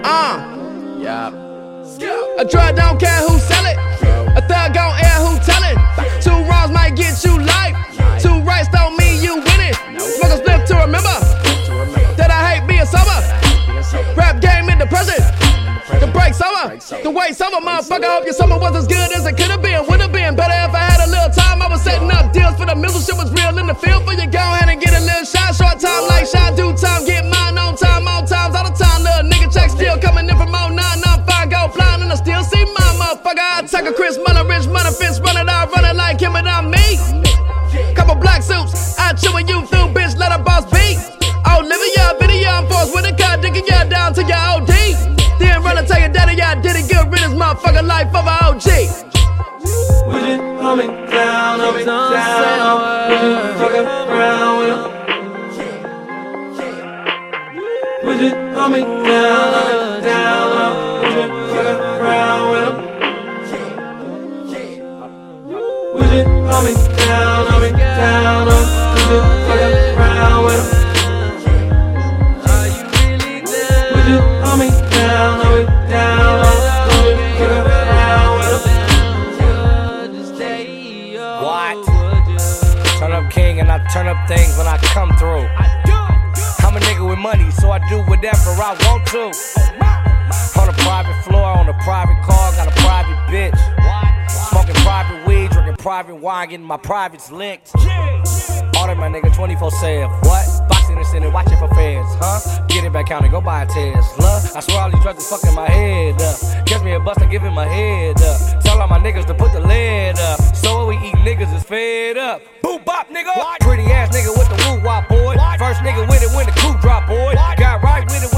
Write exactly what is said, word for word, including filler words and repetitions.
Uh, yeah. A drug don't care who sell it. A thug gon' air who tell it. Two wrongs might get you life. Two rights don't mean you winning. Smoke a spliff to remember that I hate being sober. Rap game in the present. The break's over. The wait's over, motherfucker. Hope your summer was as good as it could've been. Would've been better if I had a little time. I was setting up deals for the middle. Shit was real in the field for you. Go ahead and get a little shot. Short time like shot. Do time. Get mine on time. On times all the time. Little nigga check still coming in from oh nine. I'm fine. Go blind and I still see my motherfucker. I take a Chris Muller, Rich Money, Fist running out, running like him and I'm me. Couple black suits. I chewing you through, bitch. Let a boss beat. Oh, living your video. I'm forced with a car. Digging you down to your O D. Then run and tell your daddy I did it good. Riddance, motherfucker, life of a O G. Would you hold me down, hold me down? Would you fuck around with him? Would you hold me down, hold me down? Would you fuck around with him? Would you hold me down, hold me down? Would you fuck around with him? Would you hold me down, hold me down? Would you fuck around with him? What? Turn up king and I turn up things when I come through. I'm a nigga with money, so I do whatever I want to. On a private floor, on a private car, got a private bitch. Smoking private weed, drinking private wine, getting my privates licked. Order my nigga twenty-four seven. What? Boxing and sitting, watching for feds, huh? Get it back counting, go buy a Tesla. I swear all these drugs is fucking my head up. Catch me a bust, I give him my head up. Tell all my niggas to put the lid up. So what we eat niggas is fed up. Boom bop, nigga. What? Pretty ass nigga with the woo wop, boy. What? First nigga with it when the coupe drop, boy. What? Got right with it.